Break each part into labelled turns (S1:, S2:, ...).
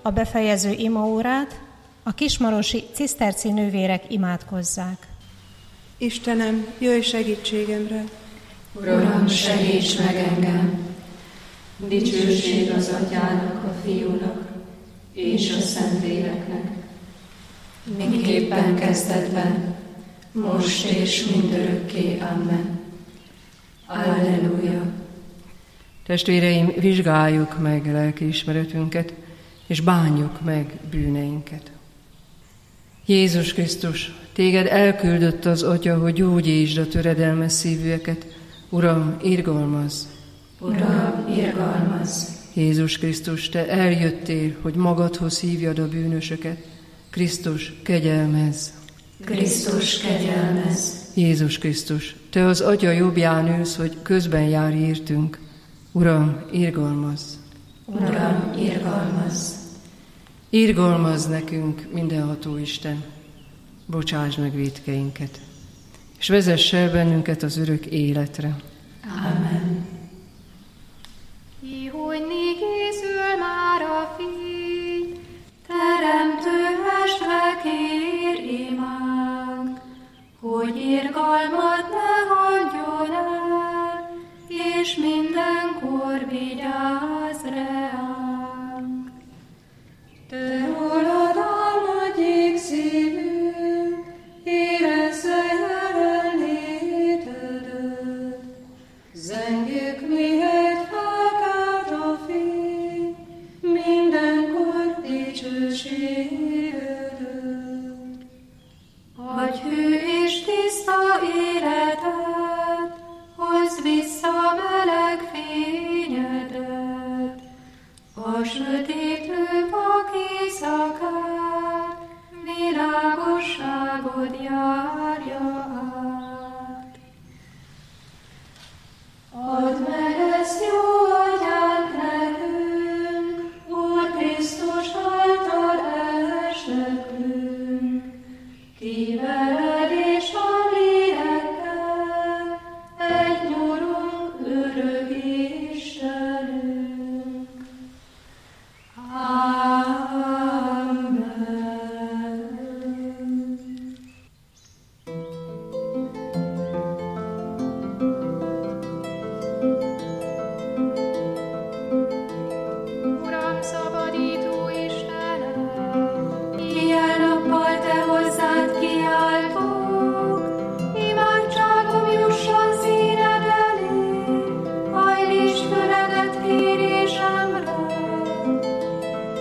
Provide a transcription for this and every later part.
S1: a befejező imaórát a kismarosi ciszterci nővérek imádkozzák.
S2: Istenem, jöjj segítségemre!
S3: Uram, segíts meg engem! Dicsőség az Atyának, a Fiúnak és a Szentléleknek, miképpen kezdetben, most és mindörökké. Amen. Alleluja!
S4: Testvéreim, vizsgáljuk meg lelkiismeretünket, és bánjuk meg bűneinket. Jézus Krisztus, téged elküldött az Atya, hogy gyógyítsd a töredelmes szívűeket. Uram, irgalmazz!
S3: Uram, irgalmazz!
S4: Jézus Krisztus, te eljöttél, hogy magadhoz hívjad a bűnösöket. Krisztus, kegyelmezz!
S3: Krisztus, kegyelmezz!
S4: Jézus Krisztus, te az Atya jobbján ülsz, hogy közben jár értünk. Uram, irgalmazz!
S3: Uram, irgalmazz!
S4: Irgalmazz nekünk, mindenható Isten, bocsáss meg vétkeinket, és vezess el bennünket az örök életre.
S3: Amen.
S5: Ihojni készül már a fény, teremtő mestre kér imánk, hogy irgalmat ne hagyjon el, és mindenkor vigyázz reánk. Te rólad áll nagy égszívünk, érezze jelenlétedet. Zengjük, mihelyt felkelt a fény, mindenkor dicsőségedet. Adj hű és tiszta életet, hozz vissza meleg fényedet, a sötétlőbb éjszakát, világosságod járja át. Add meg ezt, jó Atyánk, nekünk, Úr Krisztus által esnekünk, ki veled és a lélekkel egy nyurunk, örök Istenünk. Amen. Uram, szabadító Istenem, éjjel-nappal te hozzád kiáltok, imádságom jusson színed elé, hajlítsd füledet kérésemre.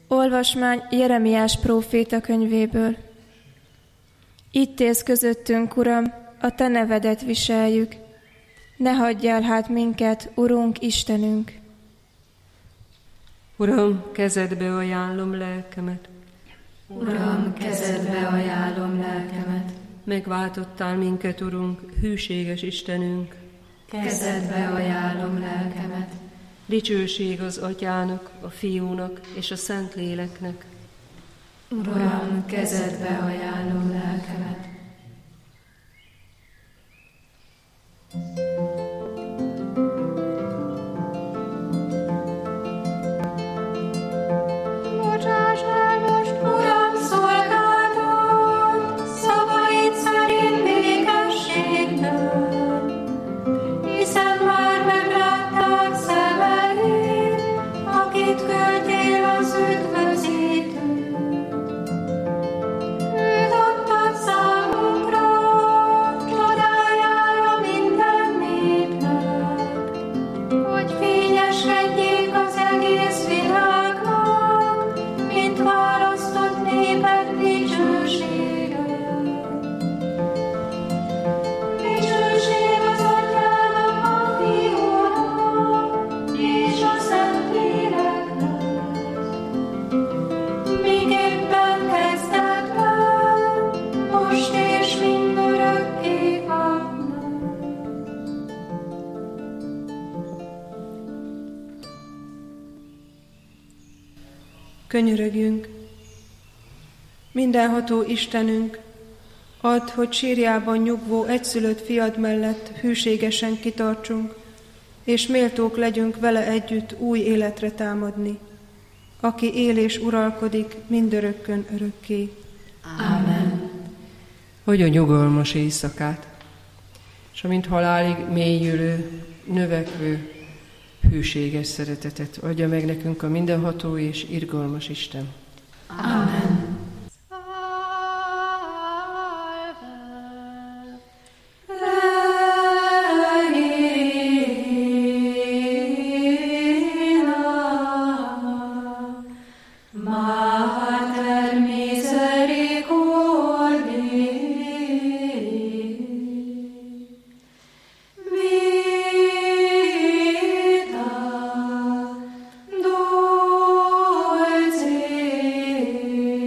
S6: Olvasmány Jeremiás próféta könyvéből. Itt élsz közöttünk, Uram, a Te nevedet viseljük. Ne hagyjál hát minket, Urunk, Istenünk!
S4: Uram, kezedbe ajánlom lelkemet.
S3: Uram, kezedbe ajánlom lelkemet.
S4: Megváltottál minket, Urunk, hűséges Istenünk.
S3: Kezedbe ajánlom lelkemet.
S4: Dicsőség az Atyának, a Fiúnak és a Szentléleknek.
S3: Uram, kezedbe ajánlom lelkemet.
S5: Bocsáss el most, Uram, szolgálatot, szavaid szerint békességben, hiszen már meglátták szemeid, akit küldtél az üdvözítőt. Őt adtad számunkra, csodájára minden népnek, hogy fényeskedjék az egész világnak, mint választott néped dicsősége. Dicsőség az Atyának, a Fiúnak és a Szentléleknek, miképpen kezdetben, most és mindörökké. Amen.
S2: Könyörögjünk! Mindenható Istenünk, add, hogy sírjában nyugvó egyszülött fiad mellett hűségesen kitartsunk, és méltók legyünk vele együtt új életre támadni, aki él és uralkodik mindörökkön örökké.
S3: Amen.
S4: Hogy a nyugalmas éjszakát, és amint halálig mélyülő, növekvő, hűséges szeretetet adja meg nekünk a mindenható és irgalmas Isten.
S3: Amen.
S5: Mater misericordiae, vita dulcis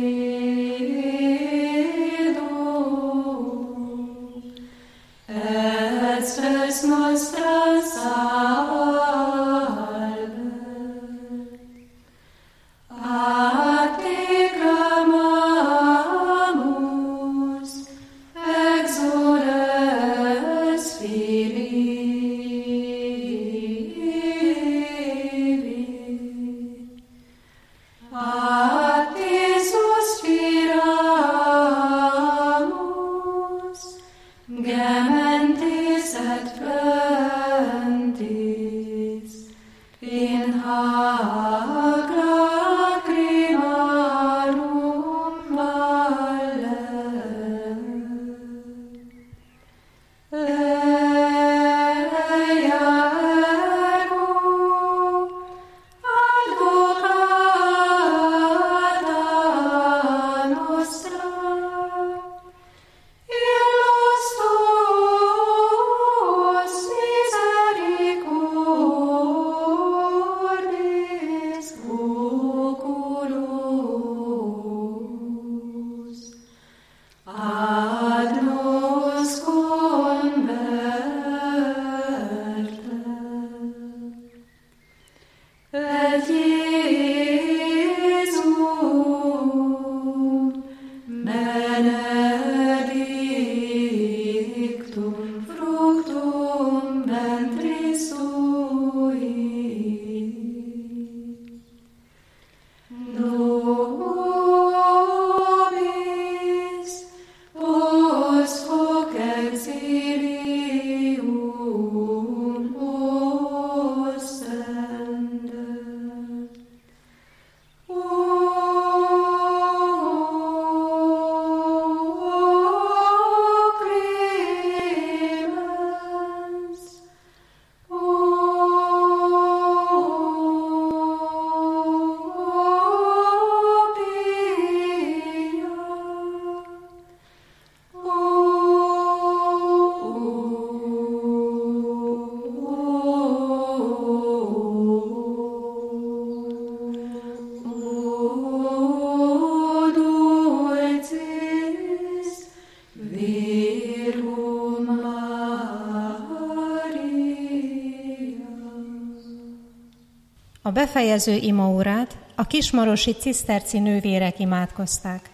S1: befejező imaórát a kismarosi ciszterci nővérek imádkozták.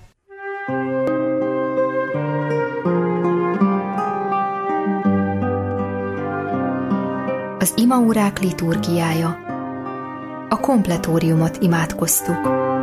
S7: Az imaórák liturgiája. A kompletóriumot imádkoztuk.